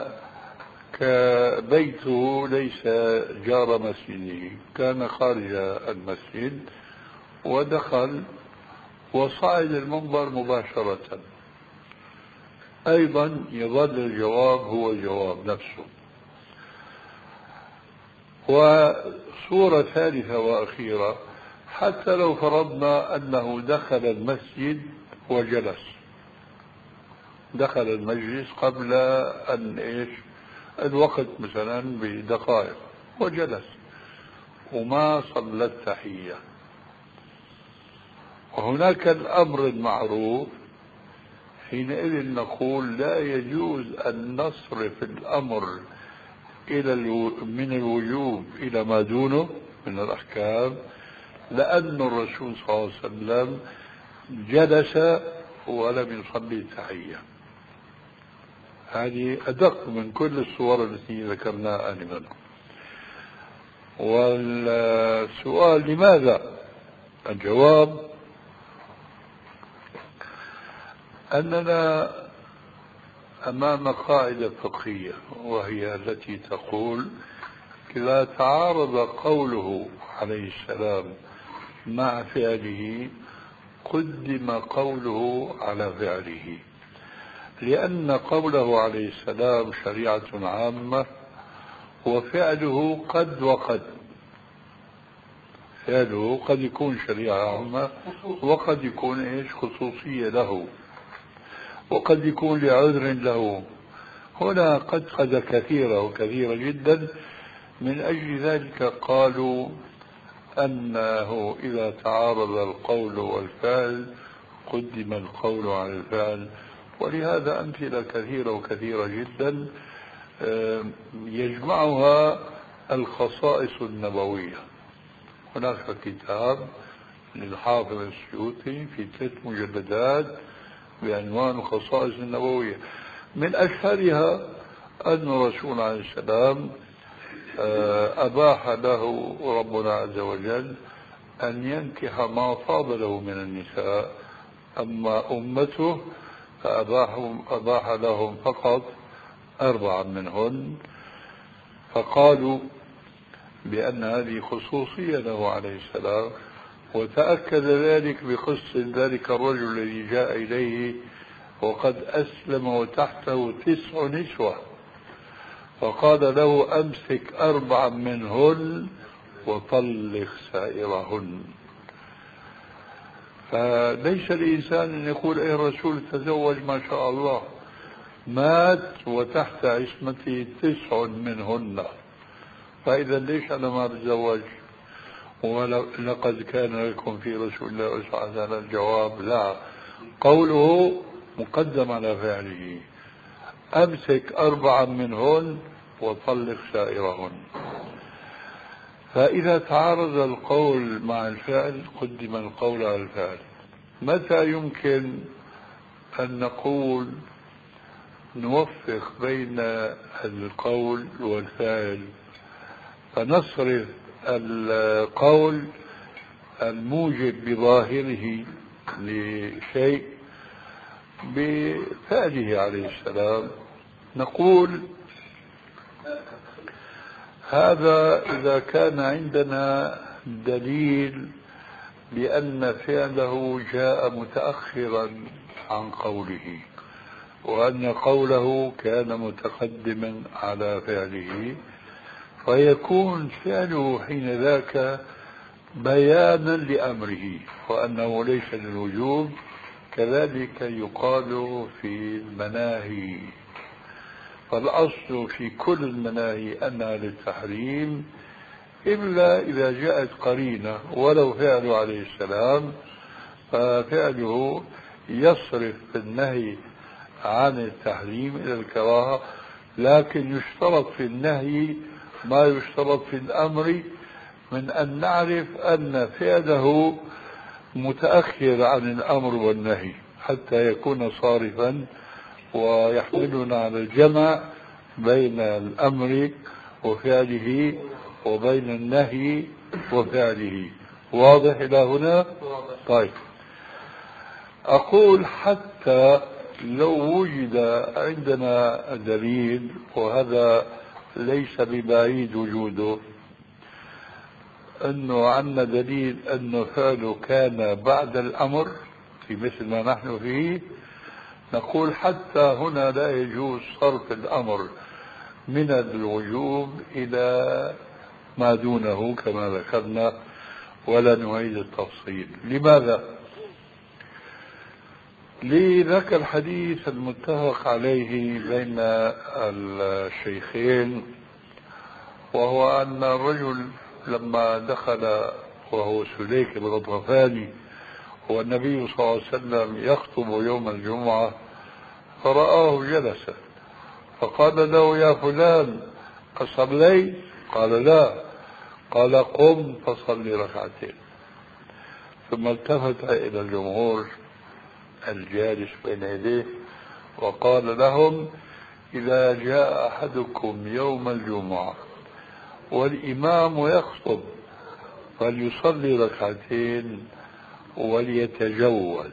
كبيته ليس جار مسجده، كان خارج المسجد ودخل وصعد المنبر مباشرة، أيضا يظل الجواب هو الجواب نفسه. وصورة ثالثة وأخيرة، حتى لو فرضنا أنه دخل المسجد وجلس، دخل المجلس قبل أن إيش الوقت مثلا بدقائق وجلس وما صلى التحية، وهناك الأمر المعروف، حينئذ نقول لا يجوز أن نصرف الأمر إلى من الوجوب إلى ما دونه من الأحكام، لأن الرسول صلى الله عليه وسلم جلس ولم يصلي التحية. هذه أدق من كل الصور التي ذكرناها آنفا. والسؤال لماذا؟ الجواب أننا أمام قاعدة فقهية، وهي التي تقول إذا تعارض قوله عليه السلام مع فعله قدم قوله على فعله، لأن قوله عليه السلام شريعة عامة وفعله قد وقد، فعله قد يكون شريعة عامة وقد يكون إيش خصوصية له، وقد يكون لعذر له. هنا قد قد كثيرة وكثيرة جدا، من أجل ذلك قالوا أنه إذا تعارض القول والفعل قدم القول على الفعل. ولهذا أمثلة كثيرة وكثيرة جدا يجمعها الخصائص النبوية. هناك كتاب للحافظ السيوطي في ثلاث مجلدات بعنوان الخصائص النبوية، من أشهرها أن الرسول عليه السلام أباح له ربنا عز وجل أن ينكح ما طاب له من النساء، أما أمته فأباح لهم فقط أربعا منهن، فقالوا بأن هذه خصوصية له عليه السلام. وتأكد ذلك بقصة ذلك الرجل الذي جاء إليه وقد أسلم وتحته تسع نسوة، فقال له أمسك أربعا منهن وطلق سائرهن. فليس الإنسان أن يقول أي الرسول تزوج ما شاء الله، مات وتحت عصمته تسع منهن، فإذا ليش أنا ما أتزوج؟ ولقد كان لكم في رسول الله أسوة حسنة. الجواب لا، قوله مقدم على فعله، أمسك أربعا منهن وطلق سائرهن. فإذا تعارض القول مع الفعل قدم القول على الفعل. متى يمكن أن نقول نوفق بين القول والفعل فنصرف القول الموجب بظاهره لشيء بفعله عليه السلام؟ نقول هذا إذا كان عندنا دليل بأن فعله جاء متأخرا عن قوله، وأن قوله كان متقدما على فعله، فيكون فعله حين ذاك بيانا لأمره وأنه ليس للوجوب. كذلك يقال في المناهي، فالأصل في كل المناهي أنها للتحريم إلا إذا جاءت قرينة، ولو فعله عليه السلام ففعله يصرف النهي عن التحريم إلى الكراهة. لكن يشترط في النهي ما يشترط في الأمر، من أن نعرف أن فعله متأخر عن الأمر والنهي حتى يكون صارفا ويحملنا على الجمع بين الأمر وفعله وبين النهي وفعله. واضح إلى هنا؟ طيب، أقول حتى لو وجد عندنا دليل، وهذا ليس ببعيد وجوده، أنه عندنا دليل أنه فعله كان بعد الأمر في مثل ما نحن فيه، نقول حتى هنا لا يجوز صرف الأمر من الوجوب إلى ما دونه كما ذكرنا، ولا نعيد التفصيل. لماذا؟ لذاك الحديث المتفق عليه بين الشيخين، وهو أن الرجل لما دخل وهو سليك الغطفاني والنبي صلى الله عليه وسلم يخطب يوم الجمعة فرآه جلسا، فقال له: يا فلان أصليت؟ قال: لا. قال: قم فصلي ركعتين. ثم التفت إلى الجمهور الجالس بين يديه وقال لهم: إذا جاء أحدكم يوم الجمعة والإمام يخطب فليصلي ركعتين وليتجوز.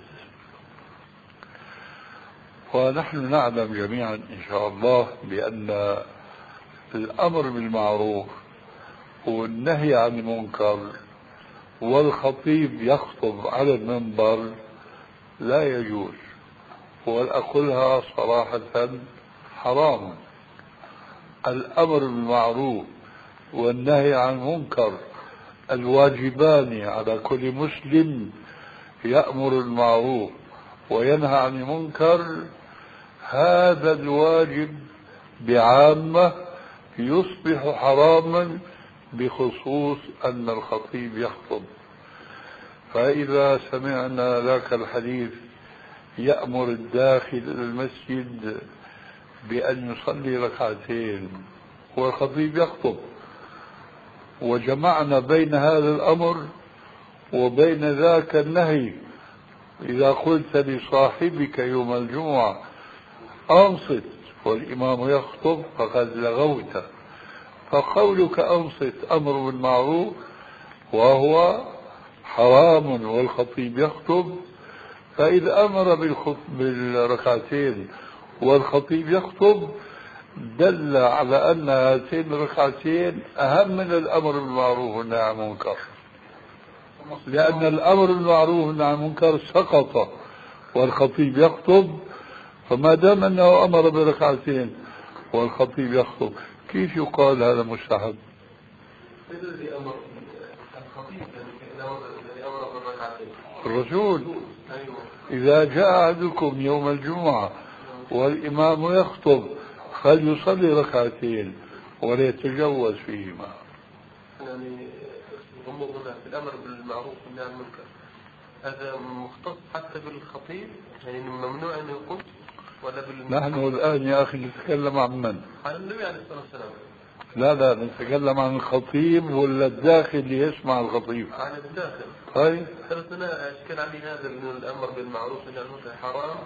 ونحن نعلم جميعا إن شاء الله بأن الأمر بالمعروف والنهي عن المنكر والخطيب يخطب على المنبر لا يجوز، وأقولها صراحة حرام. الأمر بالمعروف والنهي عن المنكر الواجبان على كل مسلم يأمر المعروف وينهى عن المنكر. هذا الواجب بعامة يصبح حراما بخصوص أن الخطيب يخطب. فإذا سمعنا ذاك الحديث يأمر الداخل المسجد بأن يصلي ركعتين والخطيب يخطب، وجمعنا بين هذا الأمر وبين ذاك النهي، إذا قلت لصاحبك يوم الجمعة أنصت والإمام يخطب فقد لغوت. فقولك أنصت أمر بالمعروف وهو حرام والخطيب يخطب، فإذا أمر بالركعتين والخطيب يخطب دل على أن هاتين الركعتين أهم من الأمر بالمعروف والنهي عن المنكر، لأن الأمر بالمعروف والنهي عن المنكر سقط والخطيب يخطب. فما دام أنه أمر بركعتين والخطيب يخطب كيف يقال هذا مستحب؟ الذي أمر الخطيب الذي أمر بالركعتين الرسول. إذا جاء أحدكم يوم الجمعة والإمام يخطب فليصلي ركعتين وليتجوز فيهما. يعني غمضنا في الأمر بالمعروف والنهي عن المنكر، هذا مختص حتى بالخطيب، يعني ممنوع أن يقول ولا بال... نحن الآن يا أخي نتكلم عن من؟ عن النبي عليه الصلاة والسلام. لا لا نتكلم عن الخطيب ولا الداخل اللي يسمع الخطيب؟ عن الداخل. طيب ثلاثنا أشكال علي هذا من الأمر بالمعروف والنهي عن المنكر حرام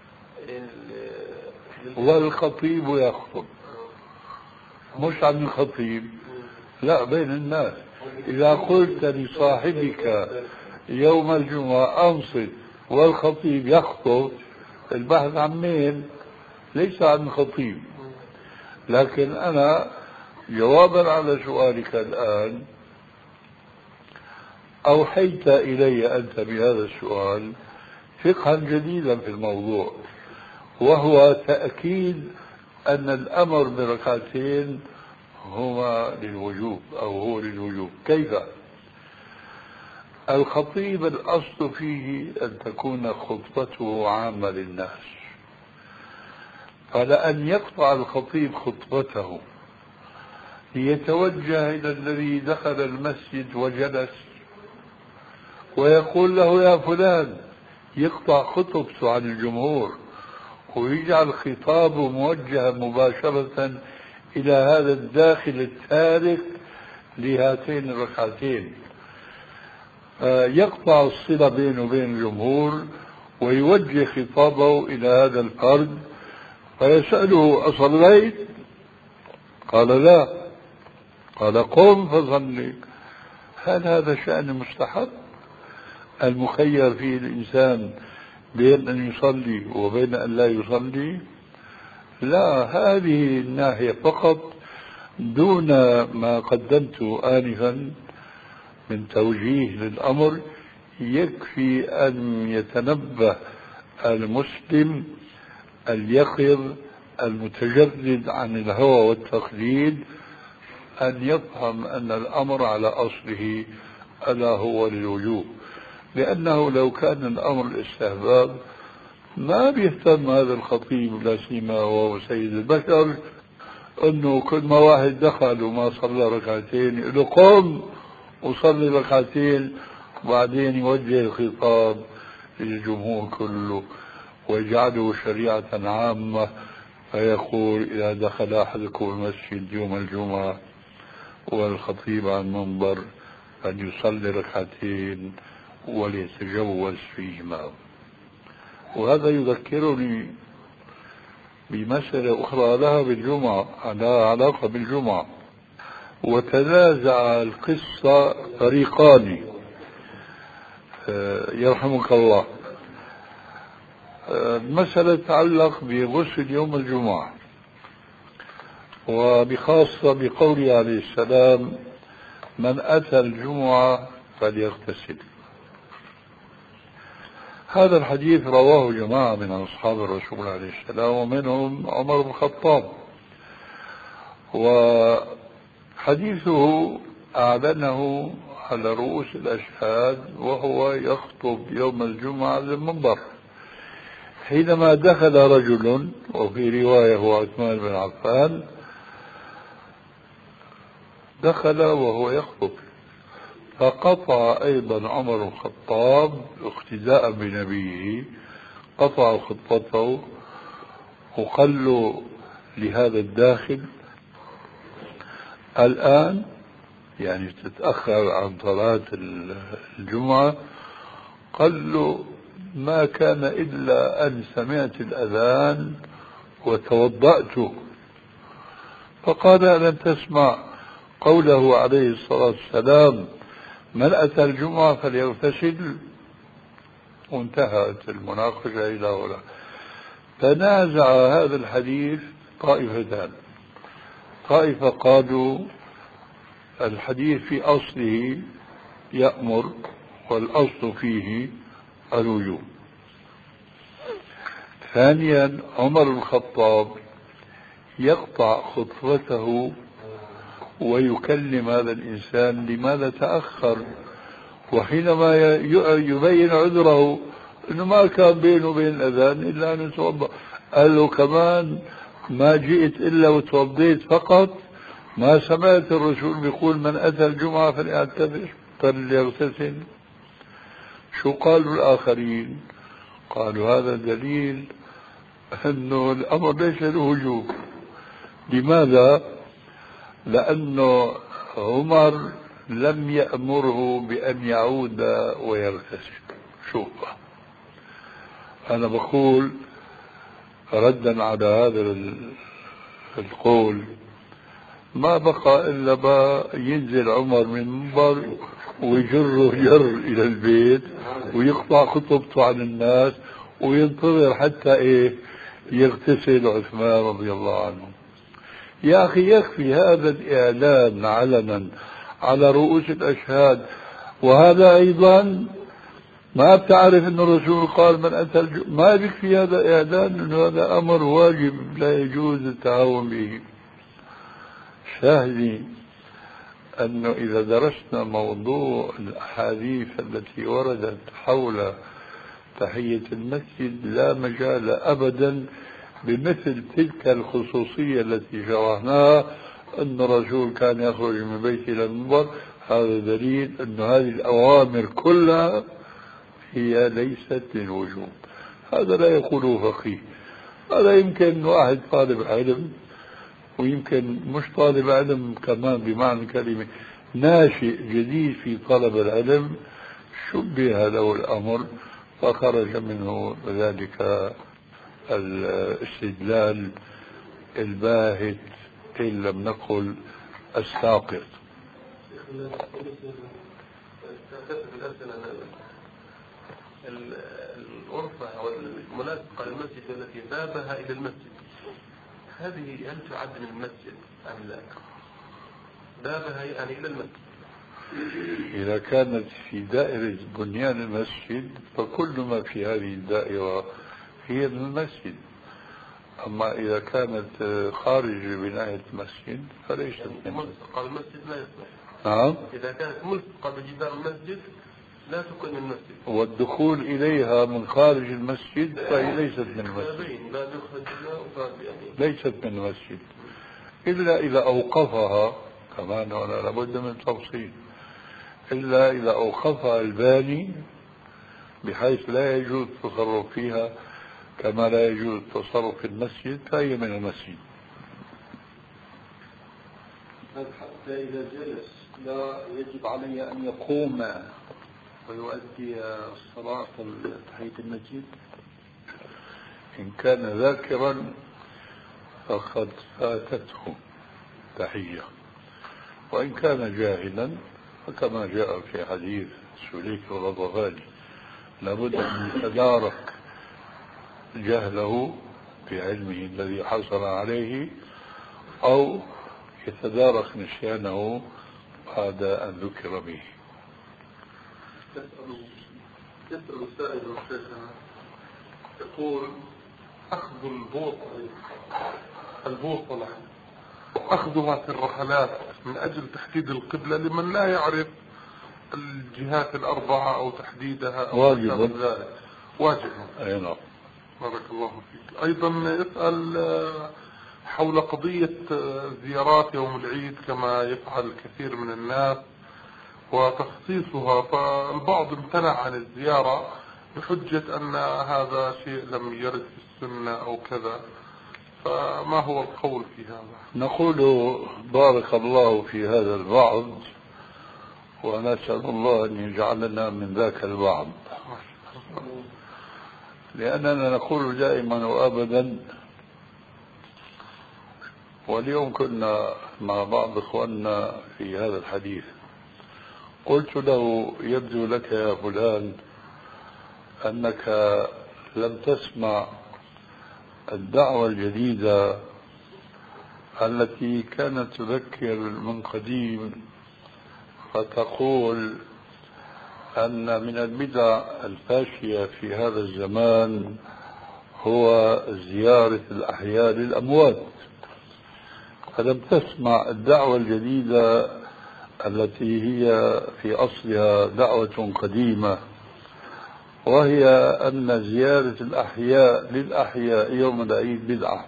والخطيب يخطب، مش عن الخطيب، لا بين الناس. إذا قلت لصاحبك يوم الجمعة أنصت والخطيب يخطب البحث عن مين؟ ليس عن الخطيب. لكن أنا جوابا على سؤالك الآن أوحيت إلي أنت بهذا السؤال فقها جديدا في الموضوع، وهو تأكيد أن الأمر بركعتين هما للوجوب أو هو للوجوب. كيف؟ الخطيب الأصل فيه أن تكون خطبته عامة للناس، فلأن يقطع الخطيب خطبته ليتوجه إلى الذي دخل المسجد وجلس ويقول له يا فلان، يقطع خطبته عن الجمهور ويجعل خطابه موجها مباشرة إلى هذا الداخل التارك لهاتين الركعتين، يقطع الصلة بينه وبين الجمهور ويوجه خطابه إلى هذا الفرد فيسأله أصليت؟ قال لا. قال قم فصلي. هل هذا شأن مستحب المخير فيه الإنسان بين أن يصلي وبين أن لا يصلي؟ لا، هذه الناحية فقط دون ما قدمت آنفا من توجيه للأمر. يكفي أن يتنبه المسلم اليقظ المتجرد عن الهوى والتقليد أن يفهم أن الأمر على أصله ألا هو للوجوب، لأنه لو كان الأمر الاستحباب ما بيهتم هذا الخطيب لا سيما وهو سيد البشر أنه كل ما واحد دخل وما صلى ركعتين يقول له قم وصلي ركعتين، وبعدين يوجه الخطاب للجمهور كله ويجعله شريعة عامة، فيقول إذا دخل أحدكم المسجد يوم الجمعة والخطيب على المنبر أن يصلي ركعتين وليتجوز فيهما. وهذا يذكرني بمسألة أخرى لها بالجمعة، لها علاقة بالجمعة، وتنازع القصة فريقان يرحمك الله. المسألة تتعلق بغسل يوم الجمعة، وبخاصة بقوله عليه السلام من أتى الجمعة فليغتسل. هذا الحديث رواه جماعة من أصحاب الرسول عليه السلام ومنهم عمر بن الخطاب، وحديثه أعلنه على رؤوس الأشهاد وهو يخطب يوم الجمعة على المنبر، حينما دخل رجل وفي رواية هو عثمان بن عفان، دخل وهو يخطب فقطع أيضا عمر بن الخطاب اقتداء بنبيه، قطع خطبته وقال له لهذا الداخل الآن يعني تتأخر عن صلاة الجمعة، قال له ما كان إلا أن سمعت الأذان وتوضأت. فقال ألم تسمع قوله عليه الصلاة والسلام من أتى الجمعة فليغتسل؟ وانتهت المناقشة إلى هنا. تنازع هذا الحديث طائفتان، طائفة قالوا الحديث في أصله يأمر والأصل فيه الوجوب. ثانيا عمر بن الخطاب يقطع خطبته ويكلم هذا الإنسان لماذا تأخر، وحينما يبين عذره أنه ما كان بينه وبين الأذان إلا أن يتوضأ، قال له كمان ما جئت إلا وتوضيت فقط، ما سمعت الرسول بيقول من أتى الجمعة فليعتذر فليغتسل؟ شو قالوا الآخرين؟ قالوا هذا دليل أنه الأمر ليس له وجوب. لماذا؟ لأنه عمر لم يأمره بأن يعود ويغتسل. شوف أنا بقول ردا على هذا القول، ما بقى إلا ما ينزل عمر من المنبر ويجره جر إلى البيت ويقطع خطبته عن الناس وينتظر حتى إيه يغتسل عثمان رضي الله عنه. يا أخي يكفي هذا الإعلان علنا على رؤوس الأشهاد، وهذا أيضا ما بتعرف أن الرسول قال من أتى الج... ما يكفي هذا إعلان أنه هذا أمر واجب لا يجوز التهاون به. شاهدي أنه إذا درسنا موضوع الأحاديث التي وردت حول تحية المسجد لا مجال أبدا بمثل تلك الخصوصية التي شرحناها أن الرسول كان يخرج من بيته إلى المنبر. هذا دليل أن هذه الأوامر كلها هي ليست للوجوب. هذا لا يقوله فقيه، هذا يمكن واحد طالب علم ويمكن مش طالب علم كمان بمعنى الكلمة، ناشئ جديد في طلب العلم شبه له الأمر فخرج منه ذلك الاستدلال الباهت إن لم نقل الساقط. الغرفة أو الملاصقة للمسجد التي بابها إلى المسجد، هذه هل تعد من المسجد أم لا؟ بابها يعني إلى المسجد. إذا كانت في دائرة بنيان المسجد فكل ما في هذه الدائرة هي من المسجد، أما إذا كانت خارج بناية المسجد فليست من ملصقة بالمسجد لا يصلح. نعم. إذا كانت ملصقة بجدار المسجد لا تكون من المسجد. والدخول إليها من خارج المسجد فهي ليست من المسجد. لا يخرج يعني. ليست من المسجد إلا إذا أوقفها، كمان هنا لابد من تفصيل، إلا إذا أوقفها الباني بحيث لا يجوز التصرف فيها كما لا يجوز التصرف في المسجد فهي من المسجد. حتى إذا جلس لا يجب علي أن يقوم ويؤدي الصلاة تحية المسجد؟ إن كان ذاكرا فقد فاتته تحية، وإن كان جاهلا فكما جاء في حديث سليك الغضباني لابد أن يتدارك جهله بعلمه الذي حصل عليه أو يتدارك نسيانه بعد أن ذكر به. يسأل السائل شيخنا يقول أخذ البوصلة البوصلة أخذها في الرحلات من أجل تحديد القبلة لمن لا يعرف الجهات الأربعة أو تحديدها أو واجب ذلك واجب. أي نعم. بارك الله فيك. أيضا يسأل حول قضية زيارات يوم العيد كما يفعل كثير من الناس وتخصيصها، فالبعض امتنع عن الزيارة بحجة أن هذا شيء لم يرد في السنة أو كذا، فما هو القول في هذا؟ نقول بارك الله في هذا البعض ونسأل الله أن يجعلنا من ذاك البعض، لأننا نقول دائما وأبدا. واليوم كنا مع بعض إخواننا في هذا الحديث، قلت له يبدو لك يا فلان أنك لم تسمع الدعوة الجديدة التي كانت تذكر من قديم فتقول أن من البدع الفاشية في هذا الزمان هو زيارة الأحياء للأموات. فلم تسمع الدعوة الجديدة التي هي في أصلها دعوة قديمة، وهي أن زيارة الأحياء للأحياء يوم العيد بدعة.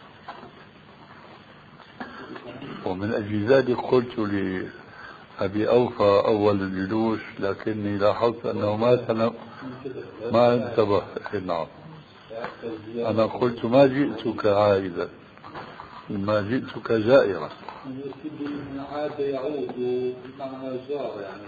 ومن أجل ذلك قلت لأبي أوفى أول الجلوس، لكني لاحظت أنه ما ما انتبه. نعم، أنا قلت ما جئتك عائدا، ما جئتك زائرا. عاد يعود بمعنى زار يعني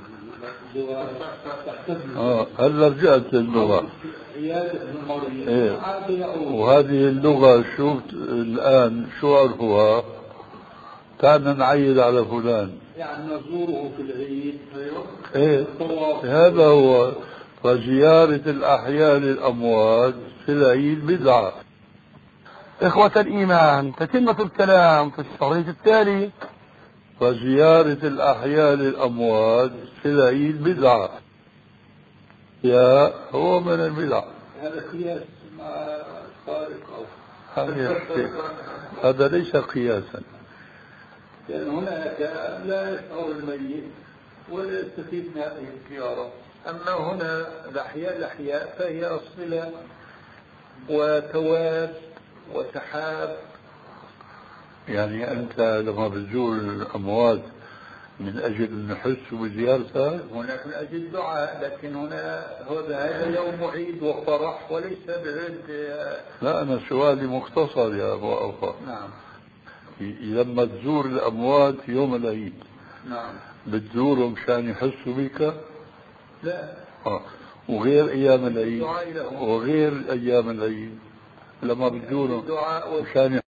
آه هلا رجعت اللغة. إيه. وهذه اللغة شوف الآن شو عرفوها؟ تعالنا نعيد على فلان يعني نزوره في العيد. إيه هذا هو. فزيارة الأحياء للأموات في العيد بدعة. إخوة الإيمان، تتمة الكلام في الشريط التالي. فزيارة الأحياء للأموات في العيد بدعة، يا هو من البدع. هذا قياس مع خارق هذا ليس قياسا، لأن هناك لا يشعر الميت ولا يستفيد من هذه الزيارة. أما هنا الأحياء الأحياء فهي الصلة وثواب وسحاب. يعني أنت لما بتزور الأموات من أجل أن نحس بزيارتها؟ هناك من أجل الدعاء، لكن هنا هذا يوم عيد وفرح وليس بعيد. لا، أنا سؤالي مختصر يا أبو أوفى. نعم. لما تزور الأموات يوم العيد، نعم، بتزورهم مشان يحسوا بك؟ لا. آه. وغير أيام العيد وغير أيام العيد لما بتزورهم مشان